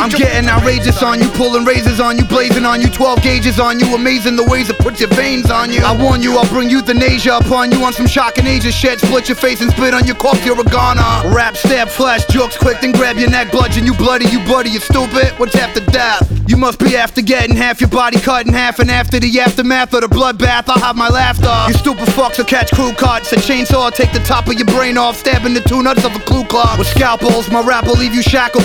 I'm getting outrageous on you, pulling razors on you, blazing on you, 12 gauges on you, amazing the ways it puts your veins on you. I warn you, I'll bring euthanasia upon you on some shocking Asia shit. Split your face and spit on your corpse, you're a goner. Rap, stab, flash, jokes quick, then grab your neck, bludgeon you bloody, you stupid. What's after death? You must be after getting half your body cut in half, and after the aftermath of the bloodbath, I'll have my laughter. You stupid fucks will catch crew cuts, a chainsaw take the top of your brain off, stabbing the two nuts of a Ku Klux. With scalpels, my rap will leave you shackled